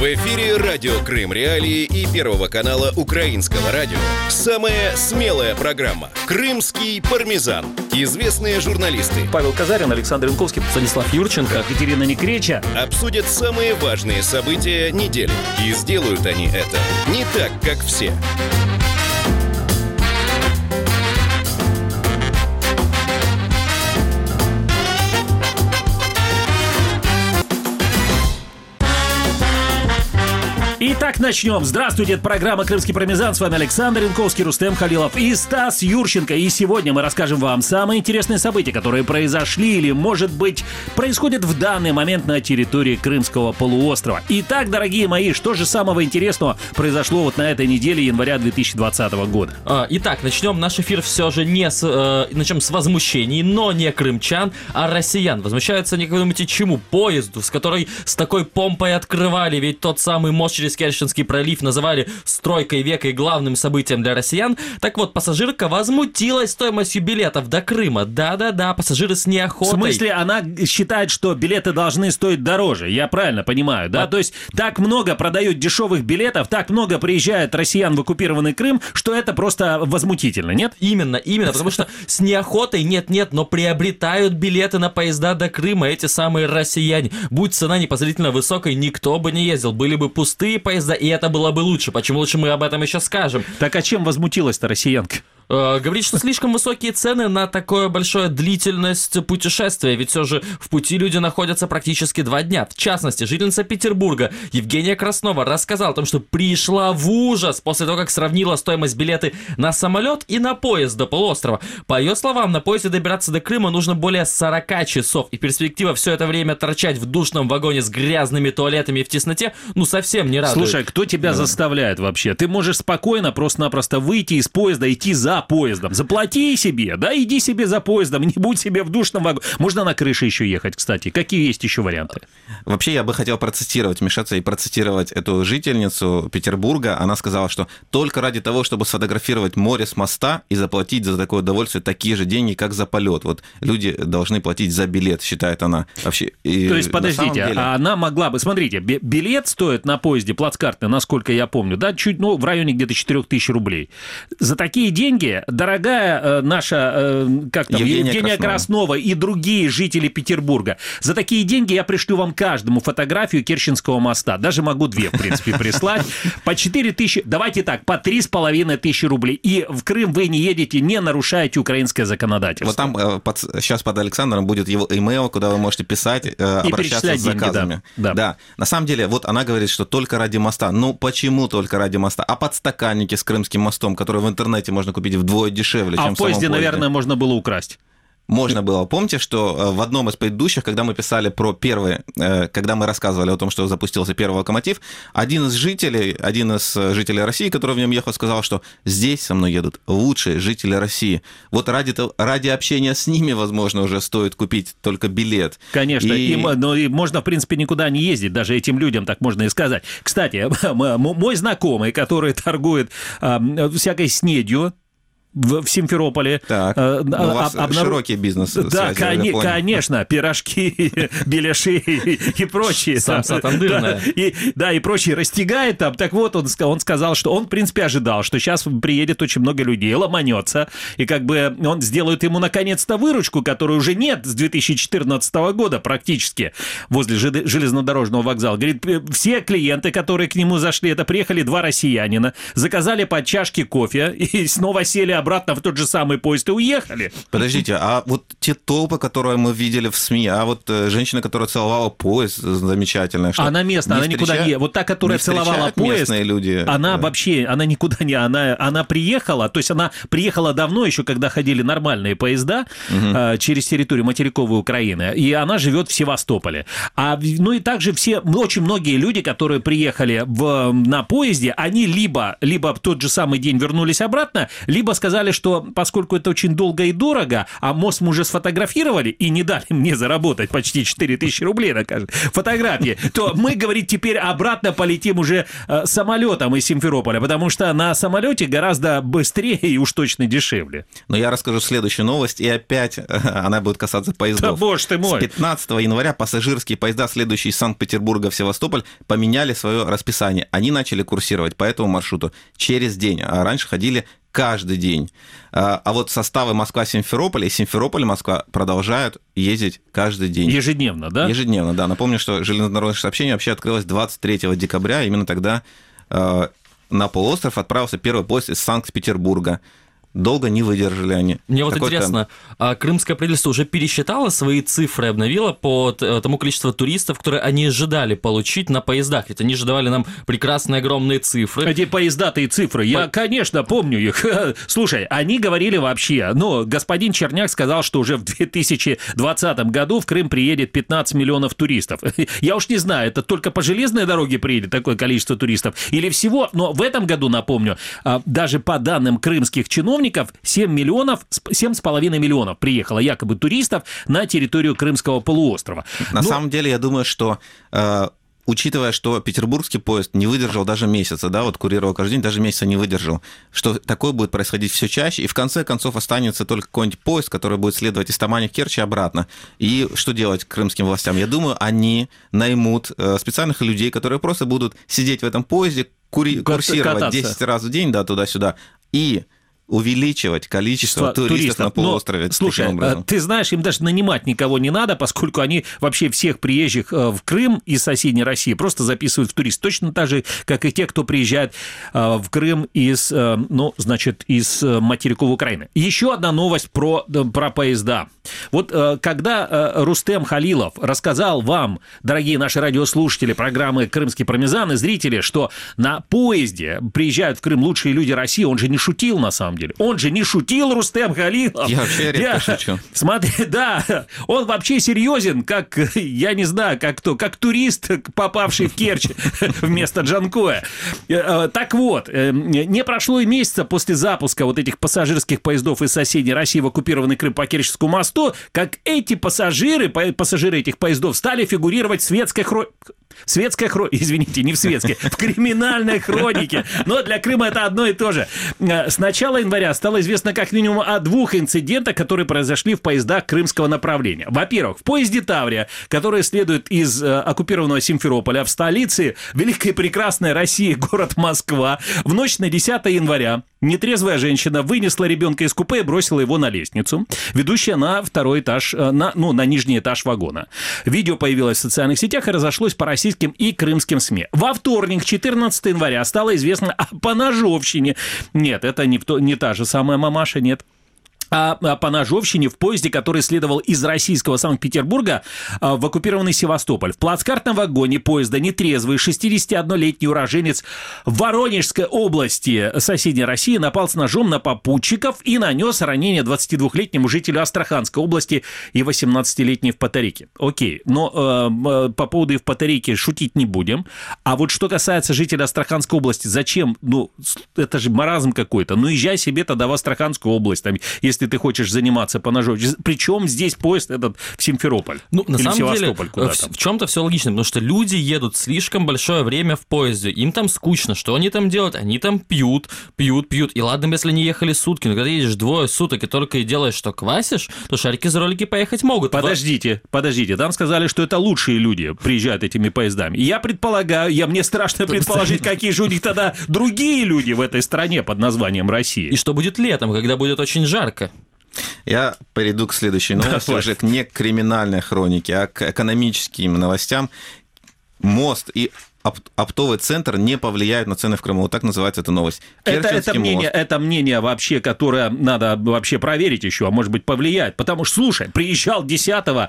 В эфире радио Крым Реалии и Первого канала Украинского радио. Самая смелая программа «Крымский пармезан». Известные журналисты Павел Казарин, Александр Янковский, Станислав Юрченко, Екатерина Некреча обсудят самые важные события недели. И сделают они это не так, как все. Итак, начнем. Здравствуйте, это программа «Крымский пармезан». С вами Александр Янковский, Рустем Халилов и Стас Юрченко. И сегодня мы расскажем вам самые интересные события, которые произошли или, может быть, происходят в данный момент на территории Крымского полуострова. Итак, дорогие мои, что же самого интересного произошло вот на этой неделе января 2020 года? Итак, начнем наш эфир все же начнем с возмущений, но не крымчан, а россиян. Возмущаются, не думаете, чему? Поезду, с которой с такой помпой открывали, ведь тот самый мост через Керченский пролив называли стройкой века и главным событием для россиян. Так вот, пассажирка возмутилась стоимостью билетов до Крыма. Да-да-да, пассажиры с неохотой. В смысле, она считает, что билеты должны стоить дороже, я правильно понимаю, да? То есть так много продают дешевых билетов, так много приезжает россиян в оккупированный Крым, что это просто возмутительно, нет? Именно, потому что с неохотой нет, но приобретают билеты на поезда до Крыма эти самые россияне. Будь цена непозволительно высокой, никто бы не ездил, были бы пустые поезда, и это было бы лучше. Почему лучше, мы об этом еще скажем. Так а чем возмутилась-то россиянка? Говорит, что слишком высокие цены на такое большое длительность путешествия, ведь все же в пути люди находятся практически 2 дня. В частности, жительница Петербурга Евгения Краснова рассказала о том, что пришла в ужас после того, как сравнила стоимость билеты на самолет и на поезд до полуострова. По ее словам, на поезде добираться до Крыма нужно более 40 часов, и перспектива все это время торчать в душном вагоне с грязными туалетами в тесноте, совсем не радует. Слушай, кто тебя заставляет вообще? Ты можешь спокойно просто-напросто выйти из поезда, идти за поездом. Заплати себе, да, иди себе за поездом, не будь себе в душном вагоне. Можно на крыше еще ехать, кстати. Какие есть еще варианты? Вообще, я бы хотел вмешаться и процитировать эту жительницу Петербурга. Она сказала, что только ради того, чтобы сфотографировать море с моста и заплатить за такое удовольствие такие же деньги, как за полет. Вот люди должны платить за билет, считает она. Вообще, то есть, подождите, а она могла бы... Смотрите, билет стоит на поезде плацкартный, насколько я помню, да, чуть, в районе где-то 4000 рублей. За такие деньги дорогая наша, Евгения Краснова и другие жители Петербурга, за такие деньги я пришлю вам каждому фотографию Керченского моста. Даже могу 2, в принципе, прислать. По 4000, давайте так, по 3500 рублей. И в Крым вы не едете, не нарушаете украинское законодательство. Вот там сейчас под Александром будет его имейл, куда вы можете писать, обращаться с заказами. Деньги, да. На самом деле, вот она говорит, что только ради моста. Почему только ради моста? А подстаканники с Крымским мостом, которые в интернете можно купить вдвое дешевле, чем в самом поезде. А в поезде, наверное, можно было украсть. Можно было. Помните, что в одном из предыдущих, когда мы писали про когда мы рассказывали о том, что запустился первый локомотив, один из жителей России, который в нем ехал, сказал, что здесь со мной едут лучшие жители России. Вот ради общения с ними, возможно, уже стоит купить только билет. Конечно, и можно, в принципе, никуда не ездить, даже этим людям так можно и сказать. Кстати, мой знакомый, который торгует всякой снедью, в Симферополе. Так, у вас широкий бизнес. Да, конечно, пирожки, беляши и прочие. Самса тандырная. Да, и прочие растягает там. Так вот, он сказал, что он, в принципе, ожидал, что сейчас приедет очень много людей, ломанется, и как бы он сделает ему, наконец-то, выручку, которой уже нет с 2014 года практически возле железнодорожного вокзала. Говорит, все клиенты, которые к нему зашли, это приехали 2 россиянина, заказали по чашке кофе и снова сели обратно в тот же самый поезд и уехали. Подождите, а вот те толпы, которые мы видели в СМИ, а вот женщина, которая целовала поезд, замечательная. Что она местная, она никуда не... Вот та, которая целовала поезд, люди, она вообще, она никуда не... Она приехала, то есть она приехала давно, еще когда ходили нормальные поезда через территорию материковой Украины, и она живет в Севастополе. И также очень многие люди, которые приехали на поезде, они либо в тот же самый день вернулись обратно, либо сказали, сказали, что поскольку это очень долго и дорого, а мост мы уже сфотографировали и не дали мне заработать почти 4000 рублей на каждой фотографии, то мы, говорит, теперь обратно полетим уже самолетом из Симферополя, потому что на самолете гораздо быстрее и уж точно дешевле. Но я расскажу следующую новость, и опять она будет касаться поездов. Да, боже ты мой. С 15 января пассажирские поезда, следующие из Санкт-Петербурга в Севастополь, поменяли свое расписание. Они начали курсировать по этому маршруту через день, а раньше ходили каждый день. А вот составы Москва-Симферополь и Симферополь-Москва продолжают ездить каждый день. Ежедневно, да? Ежедневно, да. Напомню, что железнодорожное сообщение вообще открылось 23 декабря. Именно тогда на полуостров отправился первый поезд из Санкт-Петербурга. Долго не выдержали они. Мне вот интересно, крымское правительство уже пересчитало свои цифры, обновило по тому количеству туристов, которые они ожидали получить на поездах? Ведь они же давали нам прекрасные огромные цифры. Эти поезда-то и цифры, я, конечно, помню их. Слушай, они говорили вообще, господин Черняк сказал, что уже в 2020 году в Крым приедет 15 миллионов туристов. Я уж не знаю, это только по железной дороге приедет такое количество туристов или всего, но в этом году, напомню, даже по данным крымских чиновников, 7,5 миллионов приехало якобы туристов на территорию Крымского полуострова. На самом деле, я думаю, что учитывая, что петербургский поезд не выдержал даже месяца, да, вот курировал каждый день, даже месяца не выдержал, что такое будет происходить все чаще, и в конце концов останется только какой-нибудь поезд, который будет следовать из Тамани в Керчь и обратно. И что делать крымским властям? Я думаю, они наймут специальных людей, которые просто будут сидеть в этом поезде, курсировать 10 раз в день, да, туда-сюда, и увеличивать количество туристов на полуострове. Слушай, ты знаешь, им даже нанимать никого не надо, поскольку они вообще всех приезжих в Крым из соседней России просто записывают в турист. Точно так же, как и те, кто приезжает в Крым из материковой Украины. Еще одна новость про поезда. Вот когда Рустем Халилов рассказал вам, дорогие наши радиослушатели программы «Крымский пармезан» и зрители, что на поезде приезжают в Крым лучшие люди России, он же не шутил на самом деле. Он же не шутил, Рустем Халилов. Я вообще редко шучу. Смотри, да, он вообще серьезен, как, я не знаю, как турист, попавший в Керчь вместо Джанкоя. Так вот, не прошло и месяца после запуска вот этих пассажирских поездов из соседней России в оккупированный Крым по Керченскому мосту, как эти пассажиры этих поездов стали фигурировать в в криминальной хронике. Но для Крыма это одно и то же. С начала января стало известно как минимум о 2 инцидентах, которые произошли в поездах крымского направления. Во-первых, в поезде «Таврия», который следует из оккупированного Симферополя в столице великой и прекрасной России, город Москва, в ночь на 10 января нетрезвая женщина вынесла ребенка из купе и бросила его на лестницу, ведущую на второй этаж, на нижний этаж вагона. Видео появилось в социальных сетях и разошлось по российским и крымским СМИ. Во вторник, 14 января, стало известно о поножовщине. Нет, это не та же самая мамаша, нет. О поножовщине в поезде, который следовал из российского Санкт-Петербурга в оккупированный Севастополь. В плацкартном вагоне поезда нетрезвый 61-летний уроженец Воронежской области соседней России напал с ножом на попутчиков и нанес ранение 22-летнему жителю Астраханской области и 18-летней в Потарике. Окей, но по поводу Евпаторийки шутить не будем. А вот что касается жителя Астраханской области, зачем? Это же маразм какой-то. Езжай себе тогда в Астраханскую область, там, если ты хочешь заниматься поножовщиной. Причем здесь поезд этот в Симферополь. На самом деле, в чем-то все логично, потому что люди едут слишком большое время в поезде, им там скучно, что они там делают? Они там пьют. И ладно, если они ехали сутки, но когда едешь 2 суток и только и делаешь, что квасишь, то шарики за ролики поехать могут. Подождите, там сказали, что это лучшие люди приезжают этими поездами. Я предполагаю, мне страшно предположить, какие же у них тогда другие люди в этой стране под названием Россия. И что будет летом, когда будет очень жарко? Я перейду к следующей новости, уже не к криминальной хронике, а к экономическим новостям. Мост и оптовый центр не повлияют на цены в Крыму. Вот так называется эта новость. Это мнение вообще, которое надо вообще проверить еще, а может быть повлияет. Потому что, слушай, приезжал 10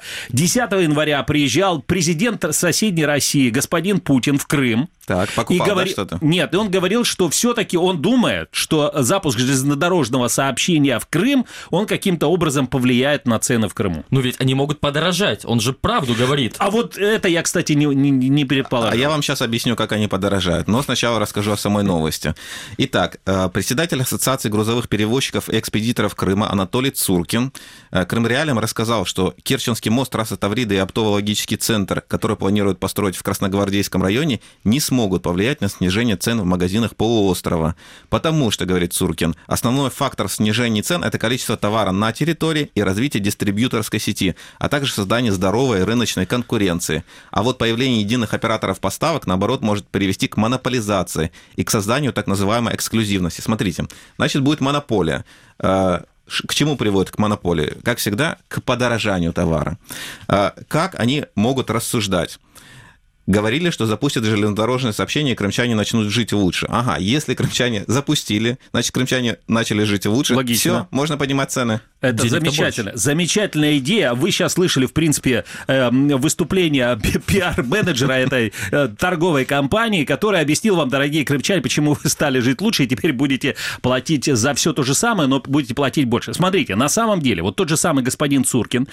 января приезжал президент соседней России, господин Путин, в Крым. Так, покупал, что-то? Нет, и он говорил, что все-таки он думает, что запуск железнодорожного сообщения в Крым, он каким-то образом повлияет на цены в Крыму. Ведь они могут подорожать, он же правду говорит. А вот это я, кстати, не предполагал. А я вам сейчас объясню, как они подорожают. Но сначала расскажу о самой новости. Итак, председатель Ассоциации грузовых перевозчиков и экспедиторов Крыма Анатолий Цуркин Крымреалиям рассказал, что Керченский мост, трасса Таврида и оптово-логический центр, который планируют построить в Красногвардейском районе, не смогут повлиять на снижение цен в магазинах полуострова. Потому что, говорит Цуркин, основной фактор снижения цен – это количество товара на территории и развитие дистрибьюторской сети, а также создание здоровой рыночной конкуренции. А вот появление единых операторов поставок, наоборот, может привести к монополизации и к созданию так называемой эксклюзивности. Смотрите, значит, будет монополия. К чему приводит к монополии? Как всегда, к подорожанию товара. Как они могут рассуждать? Говорили, что запустят железнодорожное сообщение, и крымчане начнут жить лучше. Ага, если крымчане запустили, значит, крымчане начали жить лучше. Логично. Все, можно поднимать цены. Это замечательно. Замечательная идея. Вы сейчас слышали, в принципе, выступление пиар-менеджера этой торговой компании, который объяснил вам, дорогие крымчане, почему вы стали жить лучше, и теперь будете платить за все то же самое, но будете платить больше. Смотрите, на самом деле, вот тот же самый господин Цуркин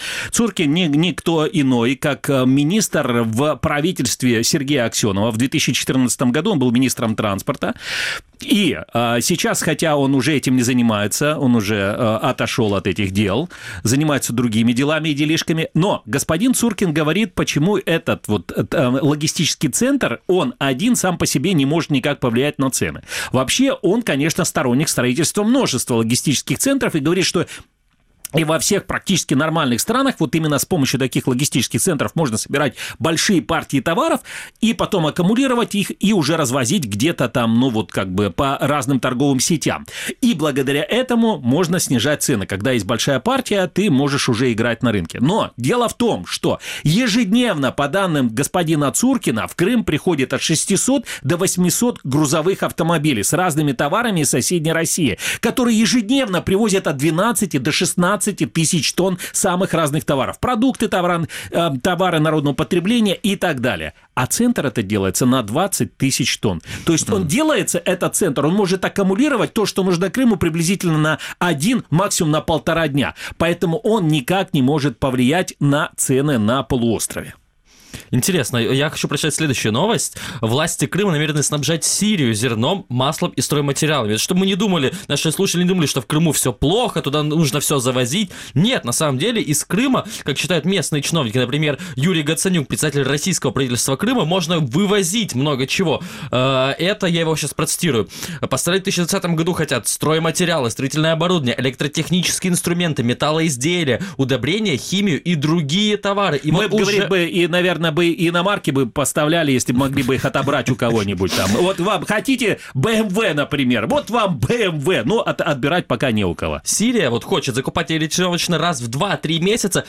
никто иной, как министр в правительстве Сергея Аксенова. В 2014 году он был министром транспорта. И сейчас, хотя он уже этим не занимается, он уже отошел от этих дел, занимается другими делами и делишками, но господин Цуркин говорит, почему этот вот логистический центр, он один сам по себе не может никак повлиять на цены. Вообще, он, конечно, сторонник строительства множества логистических центров и говорит, что и во всех практически нормальных странах вот именно с помощью таких логистических центров можно собирать большие партии товаров и потом аккумулировать их и уже развозить где-то там, ну вот как бы по разным торговым сетям. И благодаря этому можно снижать цены. Когда есть большая партия, ты можешь уже играть на рынке. Но дело в том, что ежедневно, по данным господина Цуркина, в Крым приходит от 600 до 800 грузовых автомобилей с разными товарами из соседней России, которые ежедневно привозят от 12 до 16 тысяч тонн самых разных товаров. Продукты, товары народного потребления и так далее. А центр это делается на 20 тысяч тонн. То есть он делается, этот центр, он может аккумулировать то, что нужно Крыму приблизительно на 1, максимум на 1,5 дня. Поэтому он никак не может повлиять на цены на полуострове. Интересно, я хочу прочитать следующую новость. Власти Крыма намерены снабжать Сирию зерном, маслом и стройматериалами. Чтобы мы не думали, наши слушатели не думали, что в Крыму все плохо, туда нужно все завозить. Нет, на самом деле из Крыма, как считают местные чиновники, например, Юрий Гацанюк, председатель российского правительства Крыма, можно вывозить много чего. Это я его сейчас процитирую. Поставить в 2020 году хотят стройматериалы, строительное оборудование, электротехнические инструменты, металлоизделия, удобрения, химию и другие товары. И мы вот говорим бы, и, наверное, бы и иномарки бы поставляли, если бы могли бы их отобрать у кого-нибудь там. Вот вам хотите BMW, например, вот вам BMW, но отбирать пока не у кого. Сирия вот хочет закупать ориентировочно раз в 2-3 месяца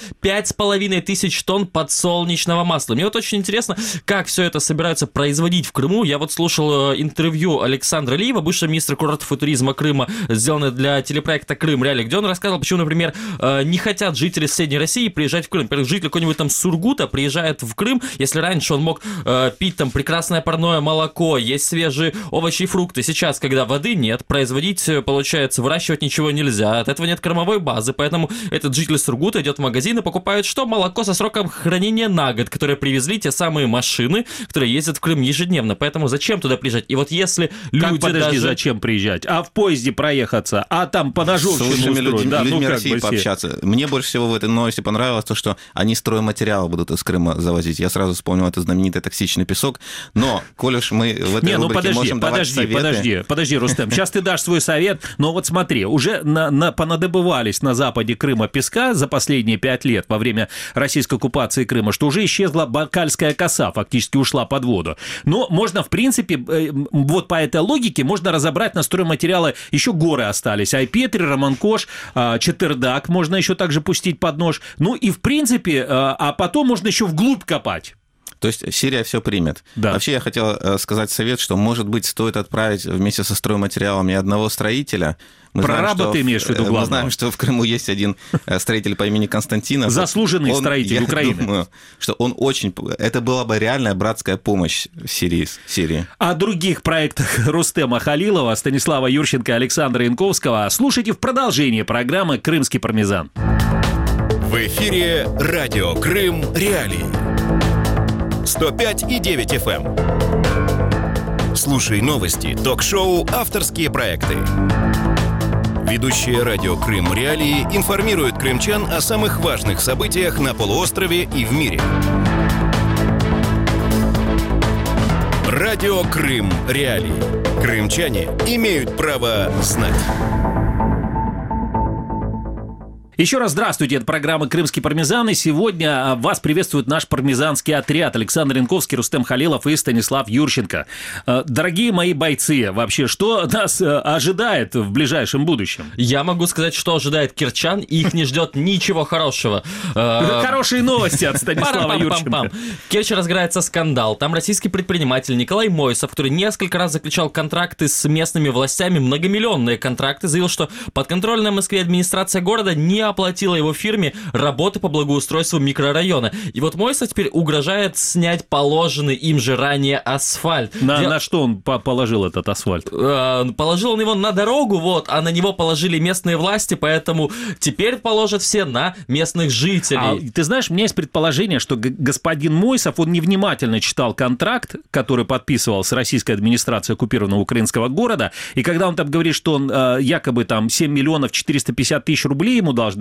5500 тонн подсолнечного масла. Мне вот очень интересно, как все это собираются производить в Крыму. Я вот слушал интервью Александра Лиева, бывшего министра курортов и туризма Крыма, сделанное для телепроекта «Крым Реалии», где он рассказывал, почему, например, не хотят жители соседней России приезжать в Крым. Например, житель какой-нибудь там Сургута приезжает в Крым, если раньше он мог пить там прекрасное парное молоко, есть свежие овощи и фрукты, сейчас, когда воды нет, производить, получается, выращивать ничего нельзя, от этого нет кормовой базы, поэтому этот житель Сургута идет в магазин и покупает что? Молоко со сроком хранения на год, которое привезли те самые машины, которые ездят в Крым ежедневно, поэтому зачем туда приезжать? И вот если люди подожди, зачем приезжать? А в поезде проехаться? А там по ножовщину устроить? Людьми России пообщаться. Мне больше всего в этой новости понравилось то, что они стройматериалы будут из Крыма завозить. Я сразу вспомнил этот знаменитый токсичный песок. Но, коль уж мы в этой рубрике можем давать советы... Подожди, Рустем, сейчас ты дашь свой совет, но вот смотри, уже понадобывались на западе Крыма песка за последние 5 лет во время российской оккупации Крыма, что уже исчезла Байкальская коса, фактически ушла под воду. Но можно, в принципе, вот по этой логике можно разобрать на стройматериалы, еще горы остались, Айпетри, Романкош, Четырдак можно еще также пустить под нож. Ну и, в принципе, а потом можно еще вглубь копать. То есть Сирия все примет. Да. Вообще я хотел сказать совет, что, может быть, стоит отправить вместе со стройматериалами одного строителя. Прораба ты имеешь в виду главного. Мы знаем, что в Крыму есть один строитель по имени Константинов. Заслуженный строитель Украины. Я думаю, что он очень... Это была бы реальная братская помощь Сирии. О других проектах Рустема Халилова, Станислава Юрченко и Александра Янковского слушайте в продолжении программы «Крымский пармезан». В эфире радио «Крым Реалии». 105,9 FM. Слушай новости, ток-шоу, авторские проекты. Ведущие радио «Крым Реалии» информируют крымчан о самых важных событиях на полуострове и в мире. Радио «Крым Реалии». Крымчане имеют право знать. Еще раз здравствуйте, это программа «Крымский пармезан», и сегодня вас приветствует наш пармезанский отряд Александр Янковский, Рустем Халилов и Станислав Юрченко. Дорогие мои бойцы, вообще, что нас ожидает в ближайшем будущем? Я могу сказать, что ожидает кирчан, и их не ждет ничего хорошего. Хорошие новости от Станислава Юрченко. В Керчи разгорается скандал. Там российский предприниматель Николай Мойсов, который несколько раз заключал контракты с местными властями, многомиллионные контракты, заявил, что подконтрольная Москве администрация города не оплатила его фирме работы по благоустройству микрорайона. И вот Мойсов теперь угрожает снять положенный им же ранее асфальт. На что он положил этот асфальт? Положил он его на дорогу, а на него положили местные власти, поэтому теперь положат все на местных жителей. Ты знаешь, у меня есть предположение, что господин Мойсов, он невнимательно читал контракт, который подписывал с российской администрацией оккупированного украинского города, и когда он там говорит, что он якобы там 7 миллионов 450 тысяч рублей ему должны,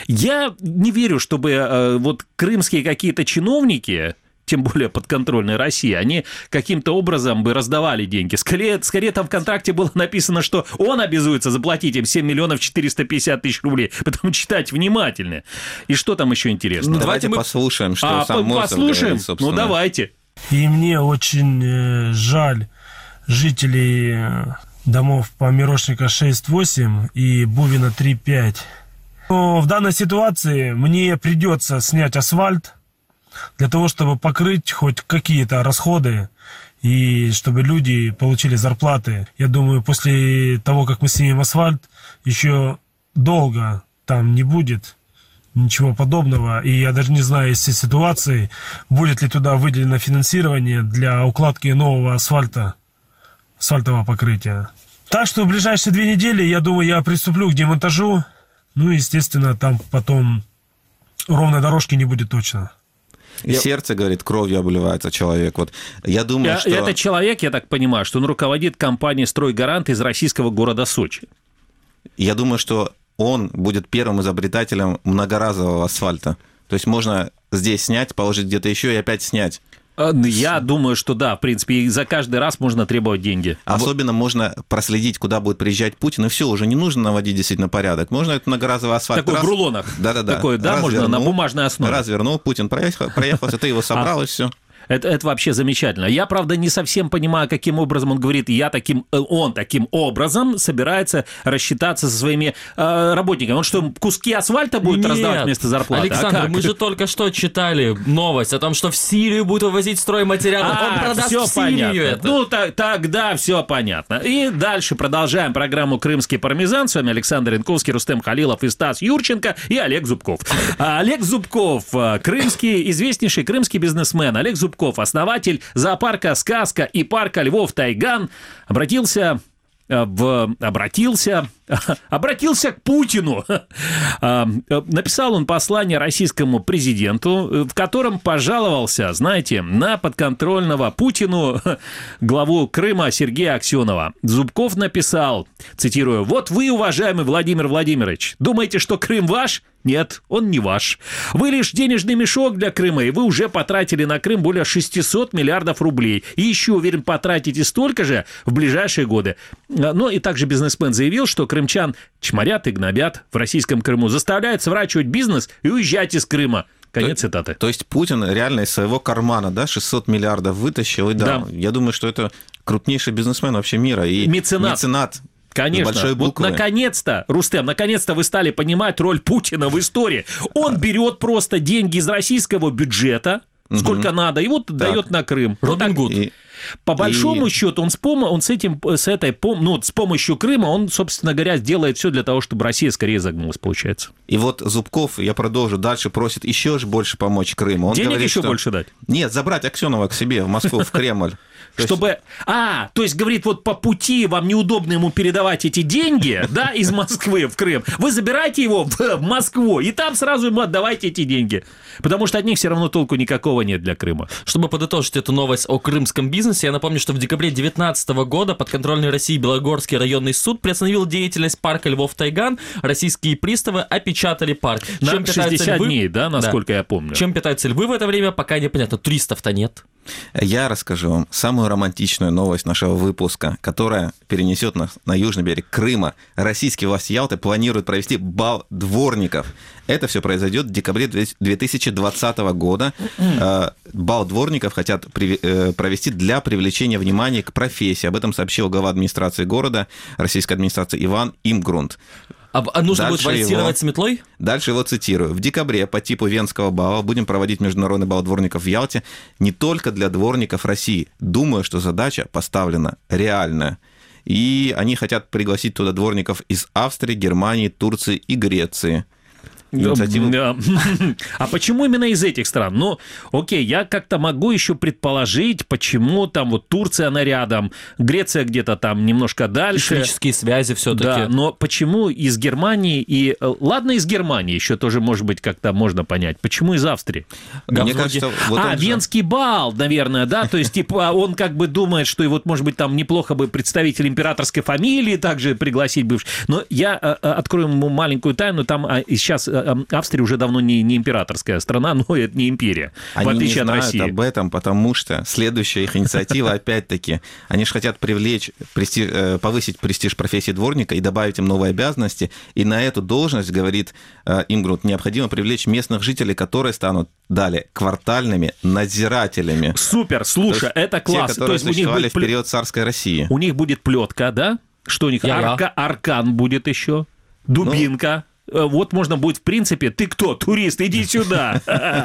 я не верю, чтобы вот крымские какие-то чиновники, тем более подконтрольной России, они каким-то образом бы раздавали деньги. Скорее там в контракте было написано, что он обязуется заплатить им 7 миллионов 450 тысяч рублей. Поэтому читать внимательно. И что там еще интересно? Давайте мы послушаем, что сам Мойсов послушаем? говорит, собственно. Ну, давайте. И мне очень жаль жителей домов по Мирошника 6-8 и Бувина 3-5. Но в данной ситуации мне придется снять асфальт для того, чтобы покрыть хоть какие-то расходы и чтобы люди получили зарплаты. Я думаю, после того, как мы снимем асфальт, еще долго там не будет ничего подобного. И я даже не знаю, из ситуации, будет ли туда выделено финансирование для укладки нового асфальта, асфальтового покрытия. Так что в ближайшие 2 недели, я думаю, я приступлю к демонтажу. Ну, естественно, там потом ровной дорожки не будет точно. И сердце, говорит, кровью обливается человек. Вот я думаю, что... Этот человек, я так понимаю, что он руководит компанией «Стройгарант» из российского города Сочи. Я думаю, что он будет первым изобретателем многоразового асфальта. То есть можно здесь снять, положить где-то еще и опять снять. Я думаю, что да, в принципе, и за каждый раз можно требовать деньги. Особенно можно проследить, куда будет приезжать Путин, и все, уже не нужно наводить действительно порядок. Можно этот многоразовый асфальт... Такой в рулонах. Да-да-да. Такой, да, можно на бумажной основе. Развернул, Путин проехался, ты его собрал, и все. Это вообще замечательно. Я, правда, не совсем понимаю, каким образом он говорит, он таким образом собирается рассчитаться со своими работниками. Он что, куски асфальта будет раздавать вместо зарплаты? Александр, мы же только что читали новость о том, что в Сирию будут вывозить стройматериалы. Он продаст все в Сирию понятно. это. Ну, тогда все понятно. И дальше продолжаем программу «Крымский пармезан». С вами Александр Янковский, Рустем Халилов и Стас Юрченко и Олег Зубков. Олег Зубков, известнейший крымский бизнесмен. Олег Зубков, основатель зоопарка «Сказка» и парка Львов Тайган, обратился к Путину. Написал он послание российскому президенту, в котором пожаловался, знаете, на подконтрольного Путину главу Крыма Сергея Аксенова. Зубков написал, цитирую: «Вот вы, уважаемый Владимир Владимирович, думаете, что Крым ваш? Нет, он не ваш. Вы лишь денежный мешок для Крыма, и вы уже потратили на Крым более 600 миллиардов рублей. И еще, уверен, потратите столько же в ближайшие годы». Ну и также бизнесмен заявил, что крымчан чморят и гнобят в российском Крыму, заставляют сворачивать бизнес и уезжать из Крыма. Конец цитаты. То есть Путин реально из своего кармана 600 миллиардов вытащил и дал. Да. Я думаю, что это крупнейший бизнесмен вообще мира. И меценат. Конечно, вот наконец-то, Рустем, наконец-то вы стали понимать роль Путина в истории. Он берет просто деньги из российского бюджета, сколько надо, и вот дает на Крым. Робин Гуд. по большому счету, с помощью Крыма, он, собственно говоря, делает все для того, чтобы Россия скорее загнулась, получается. И вот Зубков, я продолжу, дальше просит еще больше помочь Крыму. Он денег говорит, еще больше дать? Нет, забрать Аксенова к себе в Москву, в Кремль. Чтобы... то есть, говорит, вот по пути вам неудобно ему передавать эти деньги, да, из Москвы в Крым, вы забираете его в Москву, и там сразу ему отдавайте эти деньги. Потому что от них все равно толку никакого нет для Крыма. Чтобы подытожить эту новость о крымском бизнесе, я напомню, что в декабре 2019 года подконтрольный России Белогорский районный суд приостановил деятельность парка Львов-Тайган. Российские приставы опечатали парк. На 60 дней, да, насколько я помню. Чем питаются львы в это время, пока непонятно. Туристов-то нет. Я расскажу вам самую романтичную новость нашего выпуска, которая перенесет нас на южный берег Крыма. Российские власти Ялты планируют провести бал дворников. Это все произойдет в декабре 2020 года. Бал дворников хотят провести для привлечения внимания к профессии. Об этом сообщил глава администрации города, российской администрации Иван Имгрунт. А нужно будет вальсировать с метлой? Дальше его цитирую. В декабре по типу Венского бала будем проводить международный бал дворников в Ялте не только для дворников России. Думаю, что задача поставлена реальная. И они хотят пригласить туда дворников из Австрии, Германии, Турции и Греции. А почему именно из этих стран? Ну, окей, я как-то могу еще предположить, почему там вот Турция, она рядом, Греция где-то там немножко дальше. Исторические связи все-таки. Да, но почему из Германии и... Ладно, из Германии еще тоже, может быть, как-то можно понять. Почему из Австрии? Мне кажется, вот Венский бал, наверное, да? То есть, типа, он как бы думает, что и вот, может быть, там неплохо бы представитель императорской фамилии также пригласить бывших. Но я открою ему маленькую тайну, там сейчас... Австрия уже давно не императорская страна, но это не империя, в отличие от России. Они не знают об этом, потому что следующая их инициатива, опять-таки, они же хотят повысить престиж профессии дворника и добавить им новые обязанности, и на эту должность, говорит Имгрунт, необходимо привлечь местных жителей, которые станут далее квартальными надзирателями. Супер, слушай, это класс. Те, которые существовали в период царской России. У них будет плетка, да? Что у них? Аркан будет еще, дубинка. Вот можно будет, в принципе, ты кто, турист, иди сюда.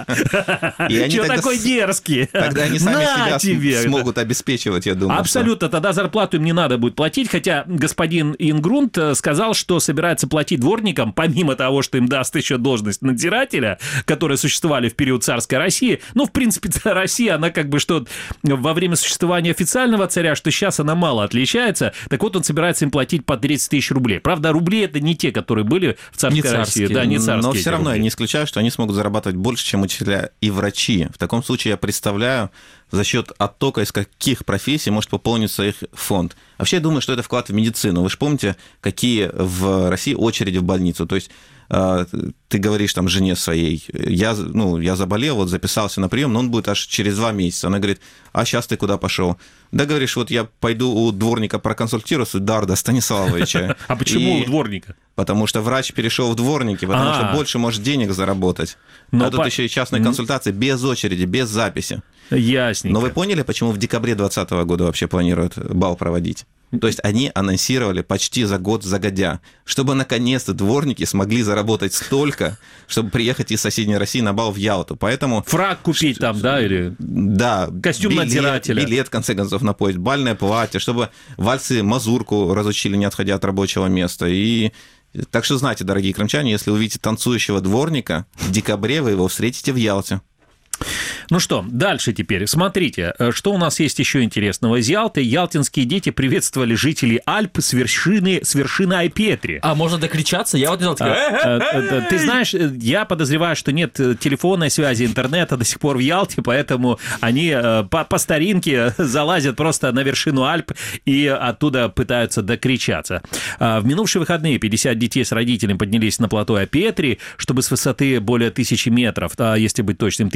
Чего такой дерзкий? Тогда они сами себя смогут обеспечивать, я думаю. Абсолютно, тогда зарплату им не надо будет платить, хотя господин Имгрунт сказал, что собирается платить дворникам, помимо того, что им даст еще должность надзирателя, которые существовали в период царской России. Ну, в принципе, Россия, она как бы что во время существования официального царя, что сейчас она мало отличается, так вот он собирается им платить по 30 тысяч рублей. Правда, рубли это не те, которые были в царской России. Да, не царские. Но все равно я не исключаю, что они смогут зарабатывать больше, чем учителя и врачи. В таком случае я представляю, за счет оттока из каких профессий может пополниться их фонд. Вообще, я думаю, что это вклад в медицину. Вы же помните, какие в России очереди в больницу? То есть ты говоришь там жене своей, я заболел, вот записался на прием, но он будет аж через 2 месяца. Она говорит, а сейчас ты куда пошел? Да, говоришь, вот я пойду у дворника проконсультируюсь, у Дарда Станиславовича. А почему у дворника? Потому что врач перешел в дворники, потому что больше может денег заработать. А тут еще и частные консультации без очереди, без записи. Ясненько. Но вы поняли, почему в декабре 2020 года вообще планируют бал проводить? То есть они анонсировали почти за год загодя, чтобы наконец-то дворники смогли заработать столько, чтобы приехать из соседней России на бал в Ялту. Поэтому... Фрак купить там, да? Или... Да. Костюм надзирателя. Билет, в конце концов, на поезд, бальное платье, чтобы вальсы мазурку разучили, не отходя от рабочего места. И... Так что знайте, дорогие крымчане, если увидите танцующего дворника, в декабре вы его встретите в Ялте. Ну что, дальше теперь. Смотрите, что у нас есть еще интересного из Ялты. Ялтинские дети приветствовали жителей Альп с вершины Айпетри. А можно докричаться? Я вот не знал. Ты знаешь, я подозреваю, что нет телефонной связи, интернета до сих пор в Ялте, поэтому они по старинке залазят просто на вершину Альп и оттуда пытаются докричаться. В минувшие выходные 50 детей с родителями поднялись на плато Айпетри, чтобы с высоты более 1000 метров, если быть точным,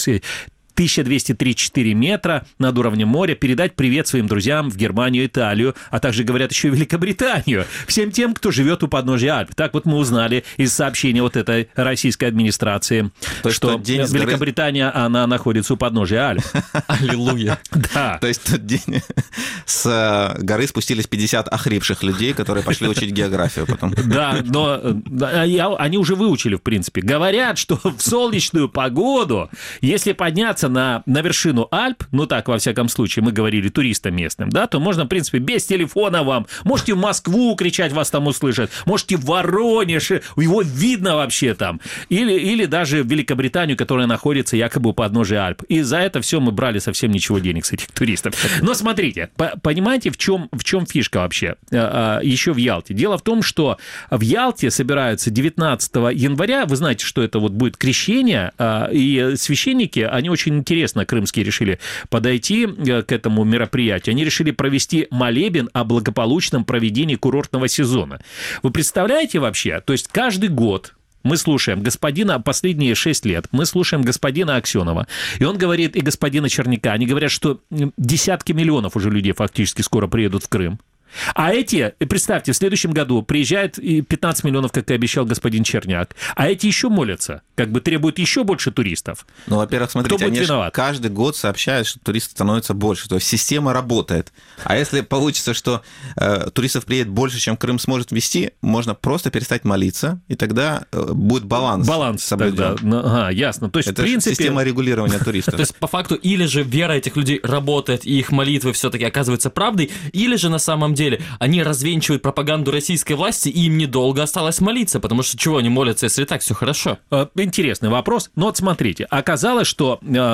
1234 метра над уровнем моря, передать привет своим друзьям в Германию, Италию, а также, говорят, еще и Великобританию, всем тем, кто живет у подножия Альп. Так вот мы узнали из сообщения вот этой российской администрации, что Великобритания, она находится у подножия Альп. Аллилуйя. Да. То есть тот день с горы спустились 50 охрипших людей, которые пошли учить географию потом. Да, но они уже выучили, в принципе. Говорят, что в солнечную погоду, если подняться на вершину Альп, ну так, во всяком случае, мы говорили туристам местным, да, то можно, в принципе, без телефона вам, можете в Москву кричать, вас там услышат, можете в Воронеж, его видно вообще там, или даже в Великобританию, которая находится якобы у подножия Альп. И за это все мы брали совсем ничего денег с этих туристов. Но смотрите, понимаете, в чем фишка вообще еще в Ялте? Дело в том, что в Ялте собираются 19 января, вы знаете, что это вот будет крещение, и священники, они очень интересно, крымские, решили подойти к этому мероприятию. Они решили провести молебен о благополучном проведении курортного сезона. Вы представляете вообще? То есть каждый год мы слушаем последние 6 лет, мы слушаем господина Аксенова, и он говорит, и господина Черняка, они говорят, что десятки миллионов уже людей фактически скоро приедут в Крым. А эти, представьте, в следующем году приезжает 15 миллионов, как и обещал господин Черняк, а эти еще молятся, как бы требуют еще больше туристов. Ну, во-первых, смотрите, они каждый год сообщают, что туристов становится больше, то есть система работает. А если получится, что туристов приедет больше, чем Крым сможет вести, можно просто перестать молиться, и тогда будет баланс. Баланс соблюден. Ага, ясно. То есть, это в принципе... система регулирования туристов. То есть, по факту, или же вера этих людей работает, и их молитвы все-таки оказываются правдой, или же на самом деле они развенчивают пропаганду российской власти, и им недолго осталось молиться, потому что чего они молятся, если так все хорошо? Интересный вопрос. Но вот смотрите, оказалось, что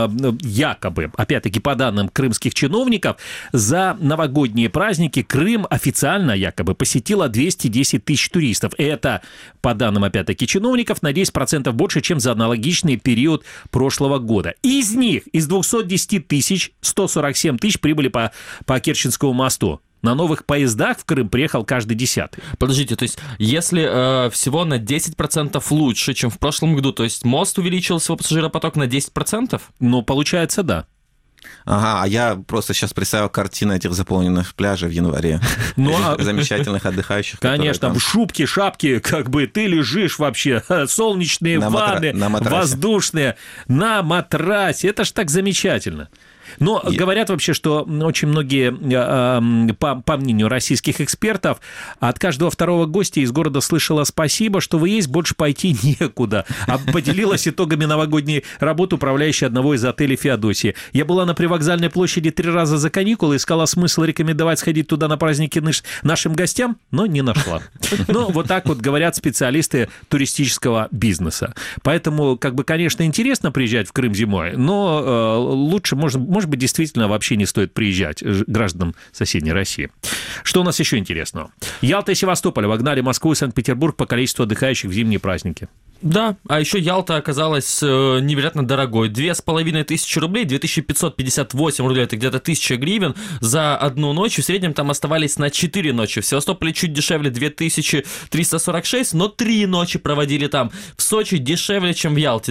якобы, опять-таки по данным крымских чиновников, за новогодние праздники Крым официально якобы посетило 210 тысяч туристов. И это, по данным, опять-таки, чиновников, на 10% больше, чем за аналогичный период прошлого года. Из них, из 210 тысяч, 147 тысяч прибыли по Керченскому мосту. На новых поездах в Крым приехал каждый 10-й. Подождите, то есть если всего на 10% лучше, чем в прошлом году, то есть мост увеличился, его пассажиропоток на 10%? Ну, получается, да. Ага, а я просто сейчас представил картину этих заполненных пляжей в январе. Замечательных отдыхающих. Конечно, в шубке, шапке, как бы ты лежишь вообще, солнечные ванны, воздушные, на матрасе. Это ж так замечательно. Но говорят вообще, что очень многие, по мнению российских экспертов, от каждого второго гостя из города слышала спасибо, что вы есть, больше пойти некуда. А поделилась итогами новогодней работы управляющая одного из отелей Феодосии. Я была на Привокзальной площади 3 раза за каникулы, искала смысл рекомендовать сходить туда на праздники нашим гостям, но не нашла. Ну, вот так вот говорят специалисты туристического бизнеса. Поэтому, как бы, конечно, интересно приезжать в Крым зимой, но лучше, может быть, действительно вообще не стоит приезжать гражданам соседней России. Что у нас еще интересного? Ялта и Севастополь вогнали Москву и Санкт-Петербург по количеству отдыхающих в зимние праздники. Да, а еще Ялта оказалась невероятно дорогой. 2500 рублей, 2558 рублей, это где-то 1000 гривен за одну ночь. В среднем там оставались на 4 ночи. В Севастополе чуть дешевле, 2346, но 3 ночи проводили там. В Сочи дешевле, чем в Ялте,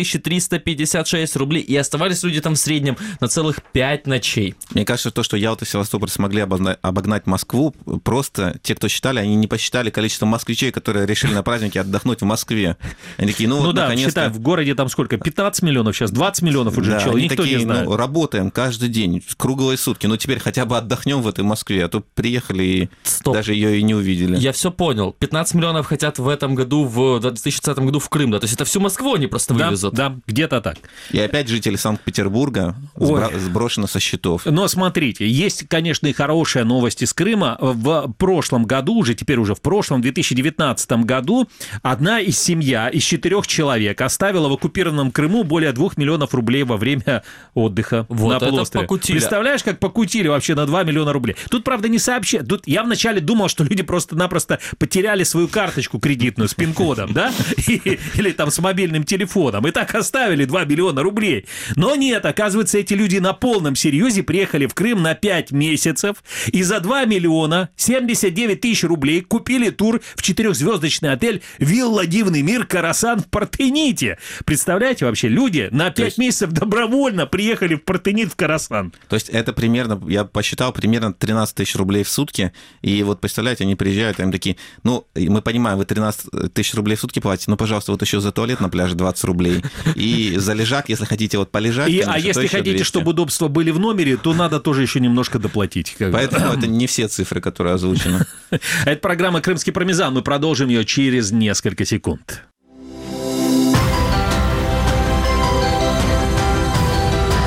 2356 рублей. И оставались люди там в среднем на целых 5 ночей. Мне кажется, то, что Ялта и Севастополь смогли обогнать Москву, просто те, кто считали, они не посчитали количество москвичей, которые решили на празднике отдохнуть в Москве. Они такие, ну да, считай, в городе там сколько, 15 миллионов сейчас, 20 миллионов уже, да, никто такие, не знает. Работаем каждый день, круглые сутки, теперь хотя бы отдохнем в этой Москве, а то приехали и даже ее и не увидели. Я все понял, 15 миллионов хотят в этом году, в 2020 году в Крым, да, то есть это всю Москву они просто вывезут. Да, где-то так. И опять жители Санкт-Петербурга сброшены со счетов. Но смотрите, есть, конечно, и хорошая новость из Крыма. В прошлом году, теперь уже в прошлом, 2019 году, одна из семья из 4 человек оставила в оккупированном Крыму более 2 миллионов рублей во время отдыха на полуострове. Представляешь, как покутили вообще на 2 миллиона рублей? Тут, правда, не сообщают. Тут я вначале думал, что люди просто-напросто потеряли свою карточку кредитную с пин-кодом, да? Или там с мобильным телефоном. И так оставили 2 миллиона рублей. Но нет, оказывается, эти люди на полном серьезе приехали в Крым на 5 месяцев и за 2 миллиона 79 тысяч рублей купили тур в 4-звездочный отель «Вилла Дивный мир Карасан» в Партените. Представляете, вообще, люди на 5 месяцев добровольно приехали в Партенит в Карасан. То есть это примерно, я посчитал, примерно 13 тысяч рублей в сутки. И вот, представляете, они приезжают, им такие, мы понимаем, вы 13 тысяч рублей в сутки платите, пожалуйста, вот еще за туалет на пляже 20 рублей. И за лежак, если хотите полежать. А если хотите, чтобы удобства были в номере, то надо тоже еще немножко доплатить. Поэтому это не все цифры, которые озвучены. Это программа «Крымский пармезан». Мы продолжим ее через несколько секунд.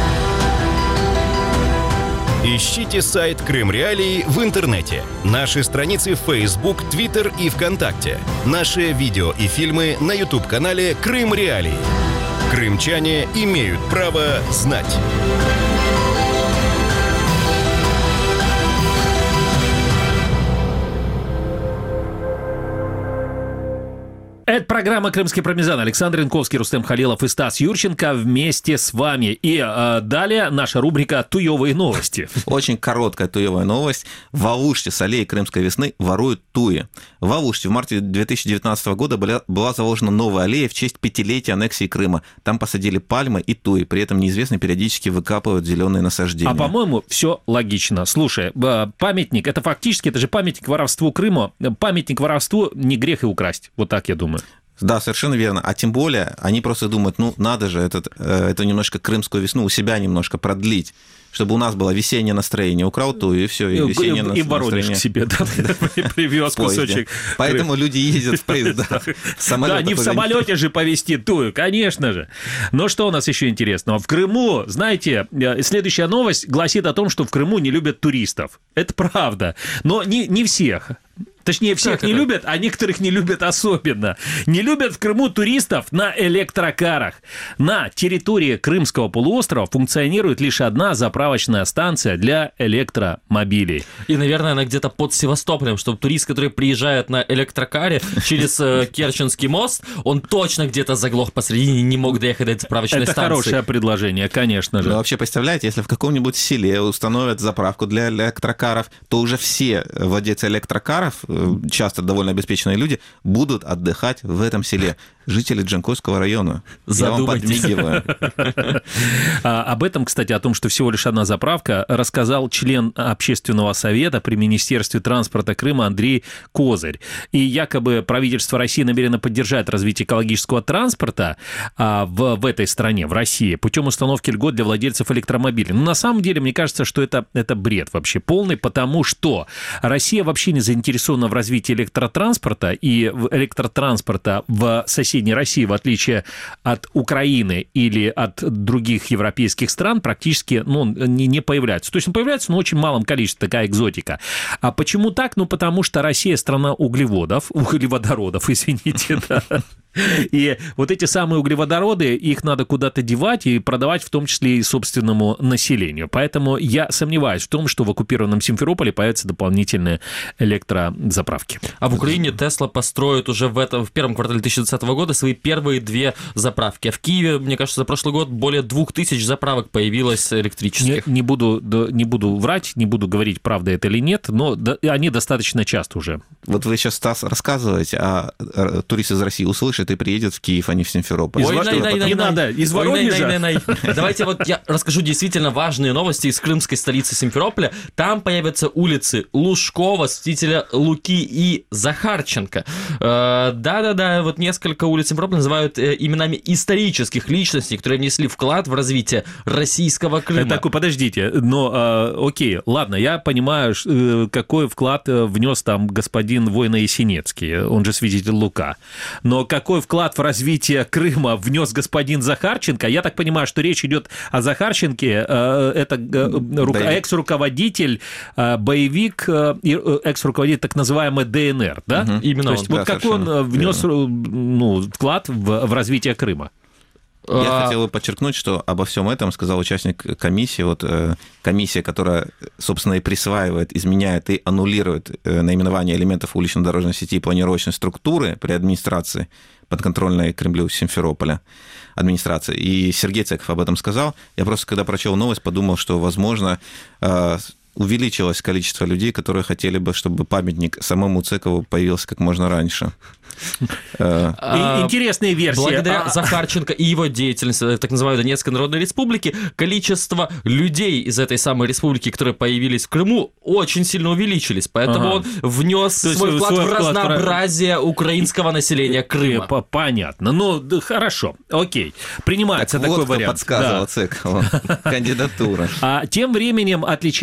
Ищите сайт Крым Реалии в интернете, наши страницы в Facebook, Twitter и ВКонтакте, наши видео и фильмы на YouTube-канале Крым Реалии. Крымчане имеют право знать. Это программа «Крымский пармезан». Александр Янковский, Рустем Халилов и Стас Юрченко вместе с вами. И далее наша рубрика «Туевые новости». Очень короткая туевая новость. В Алуште с аллеи Крымской весны воруют туи. В Алуште в марте 2019 года была заложена новая аллея в честь 5-летия аннексии Крыма. Там посадили пальмы и туи. При этом неизвестные периодически выкапывают зеленые насаждения. А по-моему, все логично. Слушай, памятник, это фактически, это же памятник воровству Крыма. Памятник воровству не грех и украсть. Вот так я думаю. Да, совершенно верно. А тем более, они просто думают, ну, надо же это немножко крымскую весну у себя немножко продлить, чтобы у нас было весеннее настроение. Украл ту, и все, и весеннее настроение. И Воронеж к себе, да, привез кусочек. Поэтому люди ездят в поездах. Да, не в самолете же повезти тую, конечно же. Но что у нас еще интересного? В Крыму, знаете, следующая новость гласит о том, что в Крыму не любят туристов. Это правда. Но не всех. Точнее, всех не любят, а некоторых не любят особенно. Не любят в Крыму туристов на электрокарах. На территории Крымского полуострова функционирует лишь одна заправочная станция для электромобилей. И, наверное, она где-то под Севастополем, чтобы турист, который приезжает на электрокаре через Керченский мост, он точно где-то заглох посредине и не мог доехать до этой заправочной станции. Это хорошее предложение, конечно же. Но вообще, представляете, если в каком-нибудь селе установят заправку для электрокаров, то уже все владельцы электрокаров, часто довольно обеспеченные люди, будут отдыхать в этом селе. Жители Джанкойского района. Я вам подмигиваю. Об этом, кстати, о том, что всего лишь одна заправка, рассказал член общественного совета при Министерстве транспорта Крыма Андрей Козырь. И якобы правительство России намерено поддержать развитие экологического транспорта в этой стране, в России, путем установки льгот для владельцев электромобилей. Но на самом деле, мне кажется, что это бред вообще полный, потому что Россия вообще не заинтересована в развитии электротранспорта, и электротранспорта в соседней России, в отличие от Украины или от других европейских стран, практически не появляется. То есть он появляется, но в очень малом количестве, такая экзотика. А почему так? Ну, потому что Россия страна углеводородов, извините, да. И вот эти самые углеводороды, их надо куда-то девать и продавать, в том числе и собственному населению. Поэтому я сомневаюсь в том, что в оккупированном Симферополе появятся дополнительные электрозаправки. А в Украине Тесла построит уже в первом квартале 2020 года свои первые 2 заправки. А в Киеве, мне кажется, за прошлый год более 2000 заправок появилось электрических. Не буду врать, не буду говорить, правда это или нет, но они достаточно часто уже. Вот вы сейчас, Стас, рассказываете, а турист из России услышит и приедет в Киев, а не в Симферополь. Не надо, из Воронежа. Давайте вот я расскажу действительно важные новости из крымской столицы Симферополя. Там появятся улицы Лужкова, Святителя Луки и Захарченко. Да-да-да, вот несколько улиц Симферополя называют именами исторических личностей, которые внесли вклад в развитие российского Крыма. Так, подождите, но окей, ладно, я понимаю, какой вклад внес там господин Войно-Ясенецкий, он же Святитель Лука. Но какой вклад в развитие Крыма внес господин Захарченко? Я так понимаю, что речь идет о Захарченке, это экс-руководитель, боевик, экс-руководитель так называемой ДНР, да? Угу. Именно. То есть, он, вот да, какой он внес вклад в развитие Крыма? Я хотел бы подчеркнуть, что обо всем этом сказал участник комиссии, комиссия, которая, собственно, и присваивает, изменяет и аннулирует наименование элементов улично-дорожной сети и планировочной структуры при администрации подконтрольной Кремлю Симферополя администрации. И Сергей Цеков об этом сказал. Я просто, когда прочел новость, подумал, что, возможно, увеличилось количество людей, которые хотели бы, чтобы памятник самому Цекову появился как можно раньше. Интересные версии. Благодаря Захарченко и его деятельности, так называемой Донецкой Народной Республики, количество людей из этой самой республики, которые появились в Крыму, очень сильно увеличились. Поэтому он внес свой вклад в разнообразие украинского населения Крыма. Понятно. Ну, хорошо. Окей. Принимается такой вариант. Подсказывал Цекову. Кандидатура. А тем временем отличилась на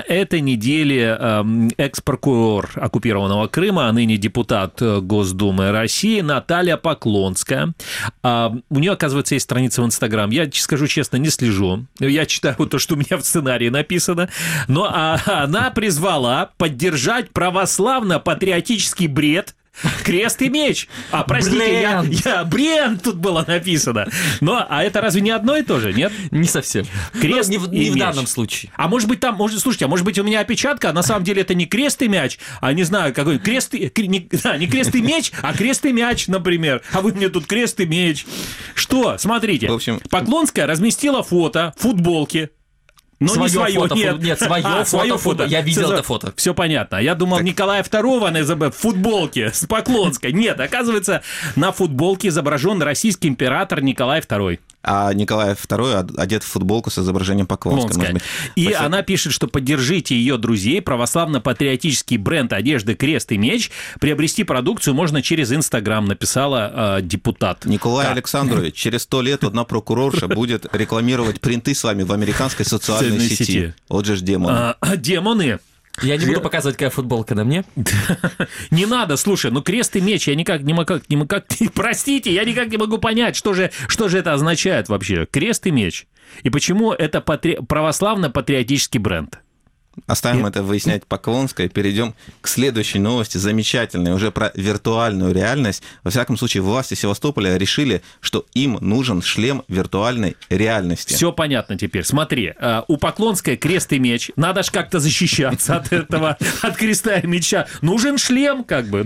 на этой неделе экс-прокурор оккупированного Крыма, а ныне депутат Госдумы России Наталья Поклонская. У нее, оказывается, есть страница в Инстаграм. Я, скажу честно, не слежу. Я читаю то, что у меня в сценарии написано. Но она призвала поддержать православно-патриотический бред «Крест и меч». Простите, бренд тут было написано. А это разве не одно и то же, нет? Не совсем. Крест и не меч. В данном случае. А может быть слушайте, а может быть у меня опечатка, а на самом деле это не крест и мяч, а не знаю, какой не крест и меч, а крест и мяч, например. А вы мне тут крест и меч. Что? Смотрите. В общем... Поклонская разместила фото футболки. Но не свое, фото, нет. Свое фото. Я видел это фото. Все понятно. Я думал, Николая II в футболке с Поклонской. Нет, оказывается, на футболке изображен российский император Николай II. А Николай II одет в футболку с изображением Поклонской. И она пишет, что поддержите ее друзей. Православно-патриотический бренд одежды «Крест и меч». Приобрести продукцию можно через Инстаграм, написала депутат. Николай Александрович, через 100 лет одна прокурорша будет рекламировать принты с вами в американской социальной сети. Вот же ж демоны. Демоны. Я не буду показывать, какая футболка на мне. Не надо, слушай, крест и меч, я никак не могу, простите, я никак не могу понять, что же это означает вообще, крест и меч, и почему это православно-патриотический бренд. Оставим это выяснять Поклонской, перейдем к следующей новости, замечательной, уже про виртуальную реальность. Во всяком случае, власти Севастополя решили, что им нужен шлем виртуальной реальности. Все понятно теперь. Смотри, у Поклонской крест и меч, надо же как-то защищаться от этого, от креста и меча. Нужен шлем,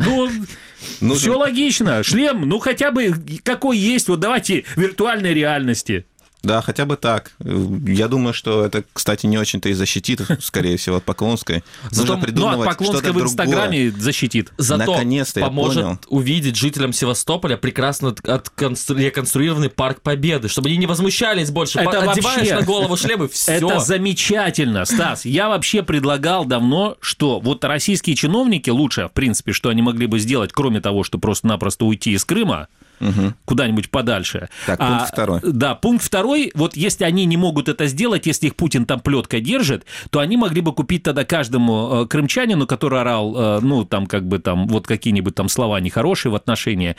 все логично. Шлем, хотя бы какой есть, давайте виртуальной реальности. Да, хотя бы так. Я думаю, что это, кстати, не очень-то и защитит, скорее всего, от Поклонской. Нужно придумывать что-то другое. В Инстаграме защитит. Зато наконец-то поможет увидеть жителям Севастополя прекрасно реконструированный Парк Победы, чтобы они не возмущались больше. Одеваешь на голову шлем и все. Это замечательно, Стас. Я вообще предлагал давно, что российские чиновники лучше, в принципе, что они могли бы сделать, кроме того, что просто-напросто уйти из Крыма, куда-нибудь подальше. Так, пункт второй. Да, пункт второй. Если они не могут это сделать, если их Путин там плеткой держит, то они могли бы купить тогда каждому крымчанину, который орал, какие-нибудь там слова нехорошие в отношении.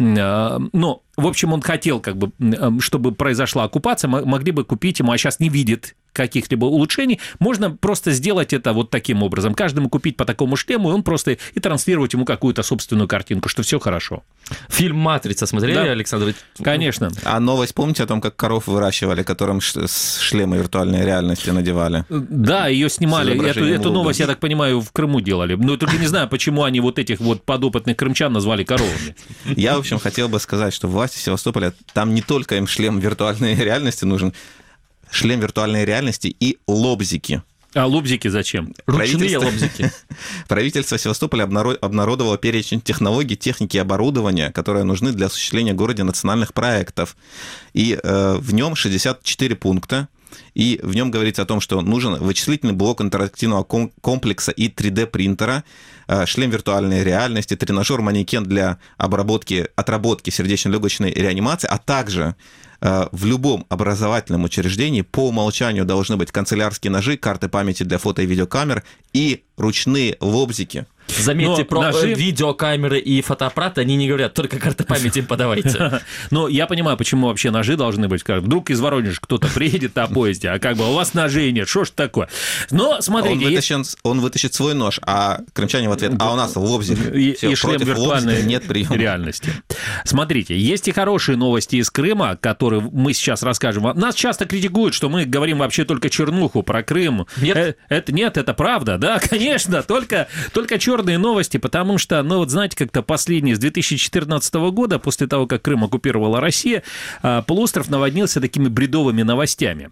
В общем, он хотел, чтобы произошла оккупация, могли бы купить ему, а сейчас не видит каких-либо улучшений, можно просто сделать это таким образом. Каждому купить по такому шлему, и он просто и транслировать ему какую-то собственную картинку, что все хорошо. Фильм «Матрица» смотрели, да, Александр? Конечно. А новость, помните о том, как коров выращивали, которым шлемы виртуальной реальности надевали? Да, ее снимали. Эту новость, я так понимаю, в Крыму делали. Но только не знаю, почему они этих подопытных крымчан назвали коровами. Я, в общем, хотел бы сказать, что власти Севастополя, там не только им шлем виртуальной реальности нужен, шлем виртуальной реальности и лобзики. А лобзики зачем? Ручные лобзики. Правительство Севастополя обнародовало перечень технологий, техники и оборудования, которые нужны для осуществления в городе национальных проектов. И в нем 64 пункта. И в нем говорится о том, что нужен вычислительный блок интерактивного комплекса и 3D-принтера, шлем виртуальной реальности, тренажер-манекен для отработки сердечно-легочной реанимации, а также в любом образовательном учреждении по умолчанию должны быть канцелярские ножи, карты памяти для фото- и видеокамер и ручные лобзики. Заметьте, про видеокамеры и фотоаппараты они не говорят, только карты памяти им подавайте. Я понимаю, почему вообще ножи должны быть. Вдруг из Воронежа кто-то приедет на поезде, а у вас ножей нет, что ж такое? Но смотрите... Он вытащит свой нож, а крымчане в ответ, а у нас лобзик. И шлем виртуальной реальности. Смотрите, есть и хорошие новости из Крыма, которые мы сейчас расскажем. Нас часто критикуют, что мы говорим вообще только чернуху про Крым. Нет, это правда, да, конечно, только черные новости, потому что, знаете, как-то последние с 2014 года, после того, как Крым оккупировала Россия, полуостров наводнился такими бредовыми новостями.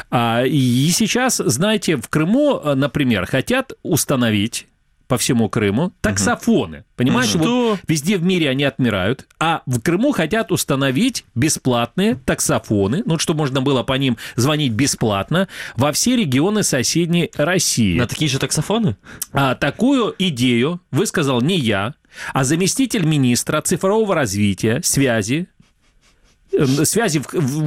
И сейчас, знаете, в Крыму, например, хотят установить по всему Крыму таксофоны. Понимаешь, везде в мире они отмирают, а в Крыму хотят установить бесплатные таксофоны, чтобы можно было по ним звонить бесплатно во все регионы соседней России. На такие же таксофоны? Такую идею высказал не я, а заместитель министра цифрового развития, связи связи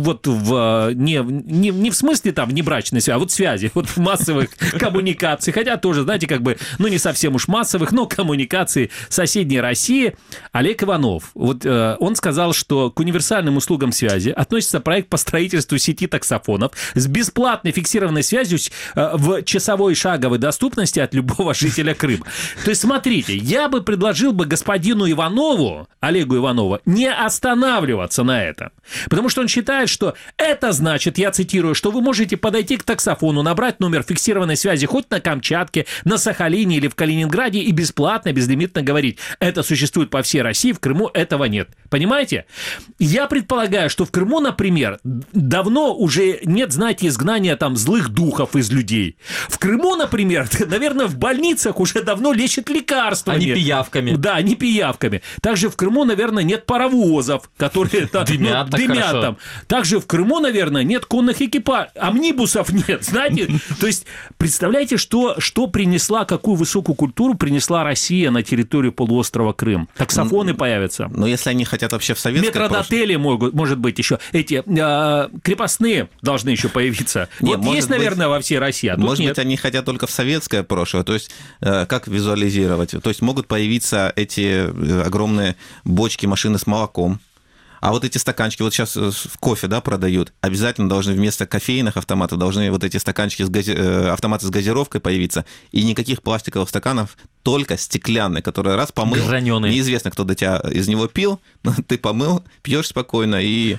не в смысле там внебрачной связи, а вот связи, вот в массовых коммуникациях, хотя тоже, знаете, как бы, ну, не совсем уж массовых, но коммуникации соседней России. Олег Иванов, вот он сказал, что к универсальным услугам связи относится проект по строительству сети таксофонов с бесплатной фиксированной связью в часовой шаговой доступности от любого жителя Крыма. То есть, смотрите, я бы предложил бы господину Иванову, Олегу Иванову, не останавливаться на этом. Потому что он считает, что это значит, я цитирую, что вы можете подойти к таксофону, набрать номер фиксированной связи хоть на Камчатке, на Сахалине или в Калининграде и бесплатно, безлимитно говорить. Это существует по всей России, в Крыму этого нет. Понимаете? Я предполагаю, что в Крыму, например, давно уже нет, знаете, изгнания там злых духов из людей. В Крыму, например, наверное, в больницах уже давно лечат лекарствами. А не пиявками. Да, не пиявками. Также в Крыму, наверное, нет паровозов, которые дымят там. Также в Крыму, наверное, нет конных экипажей, амнибусов нет, знаете. То есть, представляете, что принесла, какую высокую культуру принесла Россия на территорию полуострова Крым. Таксофоны появятся. Но если они хотят вообще в советское метродотели может быть еще. Эти крепостные должны еще появиться. Нет, вот есть, наверное, во всей России, а тут может нет. быть, они хотят только в советское прошлое. То есть, как визуализировать? То есть, могут появиться эти огромные бочки, машины с молоком. А вот эти стаканчики, вот сейчас в кофе, да, продают, обязательно должны вместо кофейных автоматов, должны вот эти стаканчики, автоматы с газировкой появиться, и никаких пластиковых стаканов, только стеклянные, которые раз помыл, граненые. Неизвестно, кто до тебя из него пил, но ты помыл, пьешь спокойно и...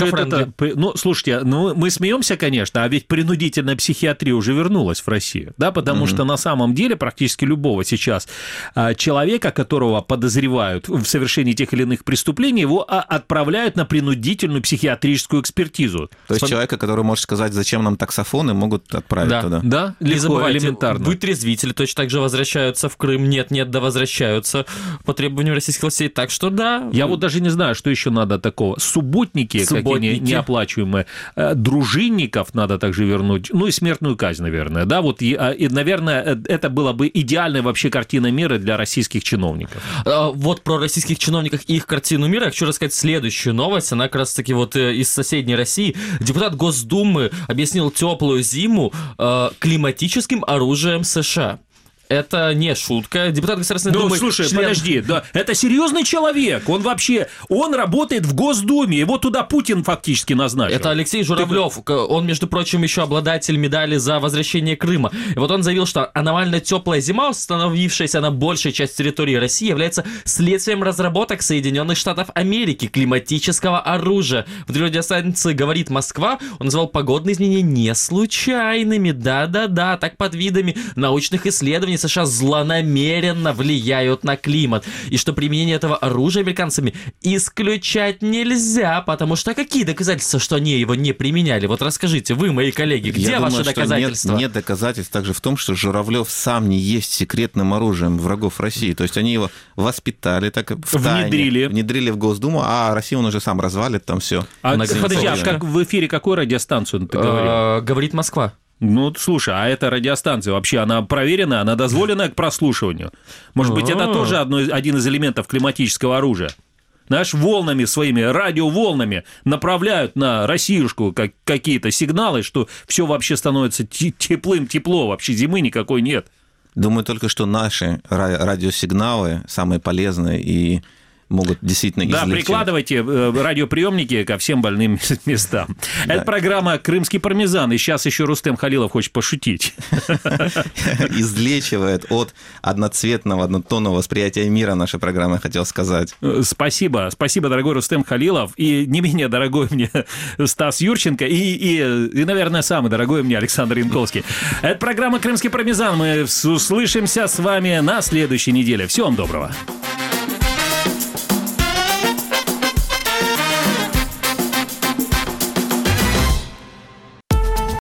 слушайте, мы смеемся, конечно, а ведь принудительная психиатрия уже вернулась в Россию, да, потому что на самом деле практически любого сейчас человека, которого подозревают в совершении тех или иных преступлений, его отправляют на принудительную психиатрическую экспертизу. То есть человека, который может сказать, зачем нам таксофоны, могут отправить туда. Да, легко, элементарно. Вытрезвители точно так же возвращаются в Крым, нет, да возвращаются по требованию российских властей, так что да. Я вот даже не знаю, что еще надо такого. Субботники. Какие неоплачиваемые. Дружинников надо также вернуть. Ну и смертную казнь, наверное. Да, вот, и, наверное, это была бы идеальная вообще картина мира для российских чиновников. Вот про российских чиновников и их картину мира я хочу рассказать следующую новость. Она как раз-таки вот из соседней России. Депутат Госдумы объяснил теплую зиму климатическим оружием США. Это не шутка. Депутат Государственной Думы... слушай, подожди, да, это серьезный человек. Он работает в Госдуме. Его туда Путин фактически назначил. Это Алексей Журавлев. Он, между прочим, еще обладатель медали за возвращение Крыма. И вот он заявил, что аномально теплая зима, установившаяся на большей части территории России, является следствием разработок Соединенных Штатов Америки климатического оружия. В радиостанции «Говорит Москва» он назвал погодные изменения не случайными. Да-да-да, так под видами научных исследований США злонамеренно влияют на климат, и что применение этого оружия американцами исключать нельзя, потому что какие доказательства, что они его не применяли? Вот расскажите, вы, мои коллеги, где ваши доказательства? Нет доказательств также в том, что Журавлев сам не есть секретным оружием врагов России, то есть они его воспитали, так внедрили в Госдуму, а Россию он уже сам развалит, там все. Подожди, а как в эфире какую радиостанцию ты говорил? «Говорит Москва». Ну, слушай, а эта радиостанция вообще, она проверена, она дозволена к прослушиванию? Может быть, это тоже один из элементов климатического оружия? Знаешь, волнами своими, радиоволнами направляют на Россиюшку какие-то сигналы, что все вообще становится тепло, вообще зимы никакой нет. Думаю только, что наши радиосигналы самые полезные и могут действительно излечивать. Да, прикладывайте радиоприемники ко всем больным местам. Да. Это программа «Крымский пармезан», и сейчас еще Рустем Халилов хочет пошутить. Излечивает от одноцветного, однотонного восприятия мира наша программа, я хотел сказать. Спасибо, дорогой Рустем Халилов, и не менее дорогой мне Стас Юрченко, и, наверное, самый дорогой мне Александр Янковский. Это программа «Крымский пармезан». Мы услышимся с вами на следующей неделе. Всего вам доброго.